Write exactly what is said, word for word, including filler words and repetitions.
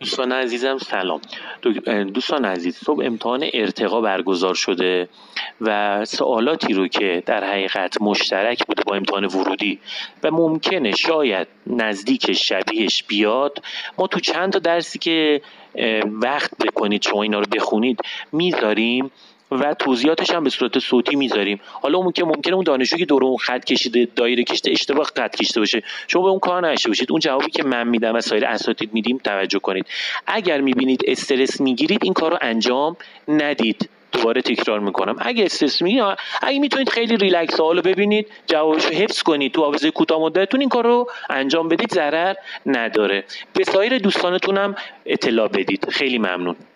دوستان عزیزم سلام. دوستان عزیز، صبح امتحان ارتقا برگزار شده و سوالاتی رو که در حقیقت مشترک بوده با امتحان ورودی و ممکنه شاید نزدیک شبیهش بیاد، ما تو چند تا درسی که وقت بکنید شما اینا رو بخونید میذاریم و توضیحاتش هم به صورت صوتی میذاریم. حالا اون که ممکنه اون دانشجویی که دور اون خط کشیده دایره کشیده اشتباه خط کشیده باشه، شما به اون کار نشه باشید. اون جوابی که من میدم و سایر اساتید میدیم توجه کنید. اگر میبینید استرس میگیرید این کار رو انجام ندید. دوباره تکرار میکنم، اگه استرس میگیرید، اگه میتونید خیلی ریلکس سوالو ببینید، جوابشو حفظ کنید، تو حافظه کوتاه مدتتون این کار رو انجام بدید، ضرر نداره. به سایر دوستانتون هم اطلاع بدید. خیلی ممنون.